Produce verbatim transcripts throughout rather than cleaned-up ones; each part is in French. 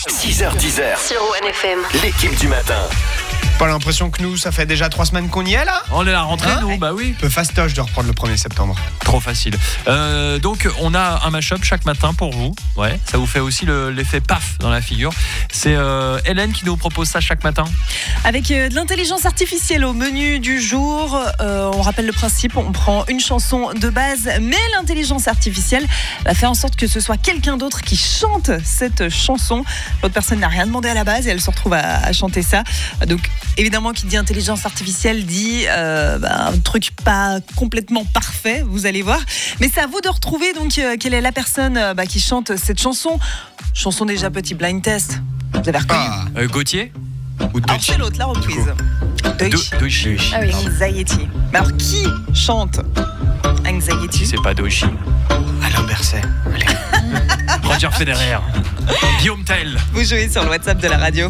six heures dix sur One F M. L'équipe du matin. Pas l'impression que nous, ça fait déjà trois semaines qu'on y est là ? On est à la rentrée, Hein nous, bah oui. Un peu fastoche de reprendre le premier septembre. Trop facile. Euh, donc, on a un mash-up chaque matin pour vous. Ouais, ça vous fait aussi le, l'effet paf dans la figure. C'est euh, Hélène qui nous propose ça chaque matin. Avec euh, de l'intelligence artificielle au menu du jour. Euh, on rappelle le principe, on prend une chanson de base, mais l'intelligence artificielle va faire en sorte que ce soit quelqu'un d'autre qui chante cette chanson. L'autre personne n'a rien demandé à la base et elle se retrouve à, à chanter ça. Donc, évidemment, qui dit intelligence artificielle dit euh, bah, un truc pas complètement parfait, vous allez voir. Mais c'est à vous de retrouver donc euh, quelle est la personne euh, bah, qui chante cette chanson. Chanson déjà, petit blind test. Vous avez reconnu. Ah, Euh, Gauthier ou de Alors c'est l'autre, la reprise. Deutsch. Do- Doichi. Ah oui, Anxiety. Mais alors qui chante Anxiety? C'est pas Doichi. Alain Berset. Allez. Roger Federer. Guillaume Tell. Vous jouez sur le WhatsApp de la radio.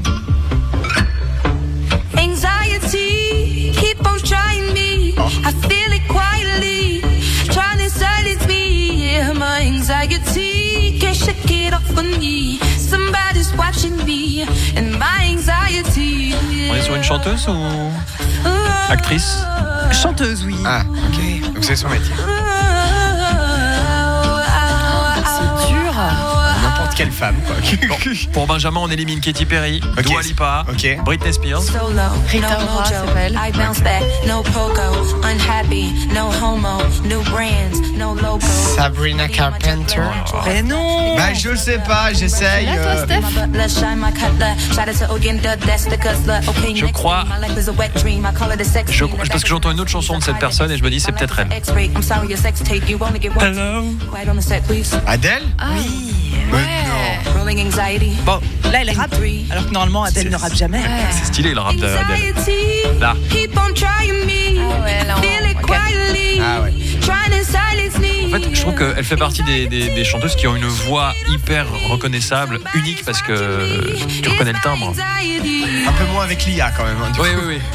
Anxiety, keep on trying me. I feel it quietly, trying to silence me. Yeah, my anxiety can't shake it off of me. Somebody's watching me, and my anxiety. On est sur une chanteuse ou actrice? Chanteuse, oui. Ah, ok. Donc c'est son métier. C'est dur. N'importe quelle femme, quoi. Bon, pour Benjamin, on élimine Katy Perry, Ok. Dua Lipa, Ok. Britney Spears. So low, Rita no Ora, mojo. s'appelle. I bounce back, no pogo. Unhappy, no homo. New brands, no logo. Sabrina Carpenter. Mais non. Bah, je le sais pas, j'essaye. euh, Je crois- Je, je- parce que j'entends une autre chanson de cette personne et je me dis c'est peut-être elle. Hello. Adèle ? Oui. Mais non. Bon, là elle rappe, alors que normalement Adèle ne rappe jamais. C'est stylé le rap d'Adèle. Là. Ah ouais. En fait, je trouve qu'elle fait partie des, des, des chanteuses qui ont une voix hyper reconnaissable, unique parce que tu reconnais le timbre. Un peu moins avec l'I A quand même. Hein, du Oui, coup. oui, oui.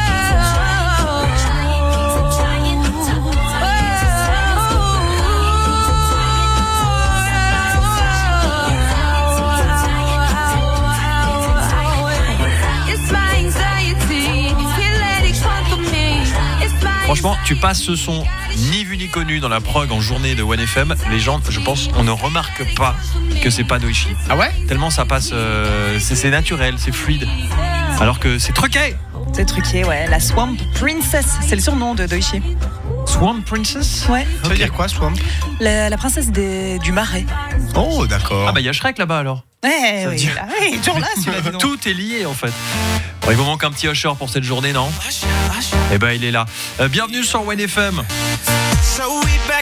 Franchement, tu passes ce son ni vu ni connu dans la prog en journée de One F M, les gens, je pense, on ne remarque pas que c'est pas Doichi. Ah ouais ? Tellement ça passe, euh, c'est, c'est naturel, c'est fluide. Alors que c'est truqué. C'est truqué, ouais. La Swamp Princess, c'est le surnom de Doichi. Swamp Princess. Ouais. Ça veut dire quoi, Swamp ? La, la princesse des, du marais. Oh, d'accord. Ah bah il y a Shrek là-bas alors. Ouais, oui, dit- là, oui, toujours là, celui-là, dis donc. Tout est lié en fait. Bon, il vous manque un petit usher pour cette journée, non ? Eh ben il est là. Euh, bienvenue sur One F M. So we